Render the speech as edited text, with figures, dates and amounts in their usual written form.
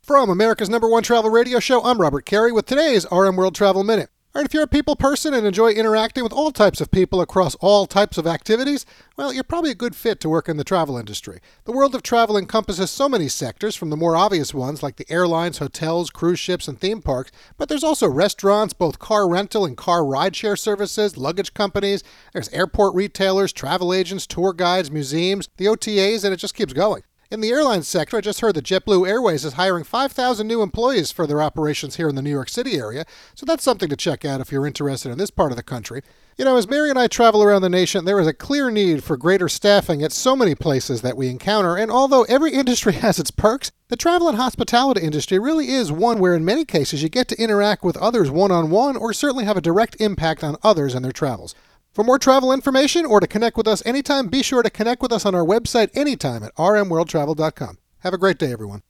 From America's #1 travel radio show, I'm Robert Carey with today's RM World Travel Minute. All right, if you're a people person and enjoy interacting with all types of people across all types of activities, well, you're probably a good fit to work in the travel industry. The world of travel encompasses so many sectors, from the more obvious ones like the airlines, hotels, cruise ships, and theme parks, but there's also restaurants, both car rental and car rideshare services, luggage companies, there's airport retailers, travel agents, tour guides, museums, the OTAs, and it just keeps going. In the airline sector, I just heard that JetBlue Airways is hiring 5,000 new employees for their operations here in the New York City area, so that's something to check out if you're interested in this part of the country. You know, as Mary and I travel around the nation, there is a clear need for greater staffing at so many places that we encounter, and although every industry has its perks, the travel and hospitality industry really is one where in many cases you get to interact with others one-on-one or certainly have a direct impact on others and their travels. For more travel information or to connect with us anytime, be sure to connect with us on our website anytime at rmworldtravel.com. Have a great day, everyone.